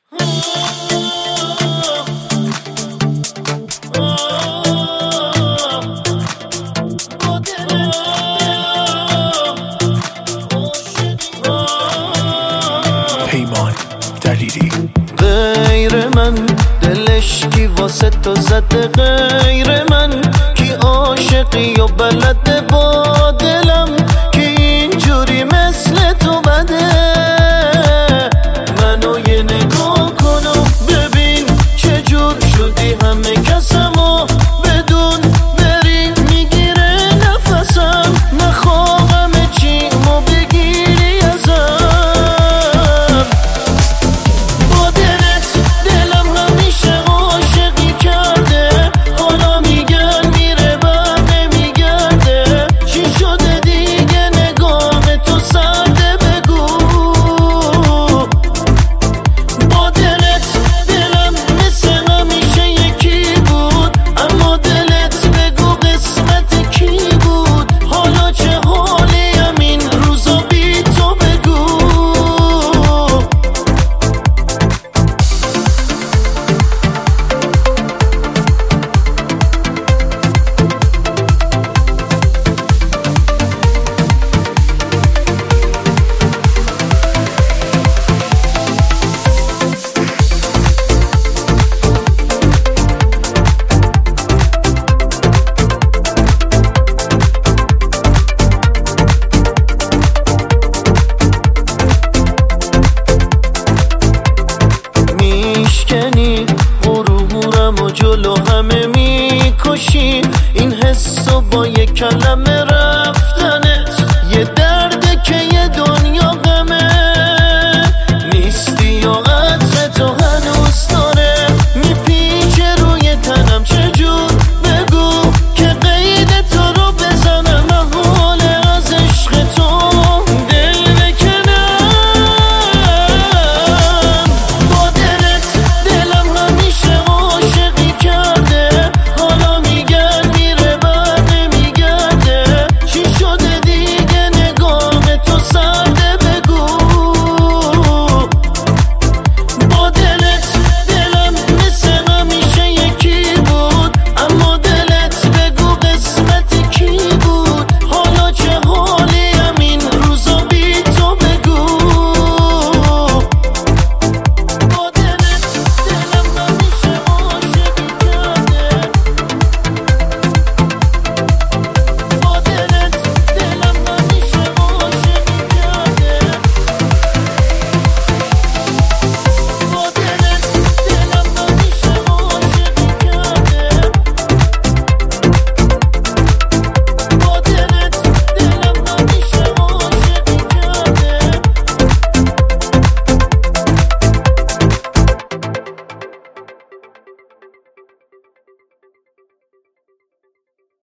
پیمان دلیری غیر من دلش کی واسه تو زده، غیر من کی عاشقی و بلده با دلم، کی اینجوری مثل تو بده. منو یه نگاه کن و ببین چجور شدی همه کسمو بدون بری میگیره نفسم، نخواه همه چیمو بگیری ازم. با دلت دلم همیشه عاشقی کرده، حالا میگن میره بر نمیگرده، چی شده دیگه نگاه تو سرده بگو. با دلت دلم مثل همیشه یکی بود، اما دلت بگو قسمت کی بود، حالا چه حالیم این روزا بی تو بگو. میشکنی غرورم و جلو همه میکشی، این حسو با یک کلمه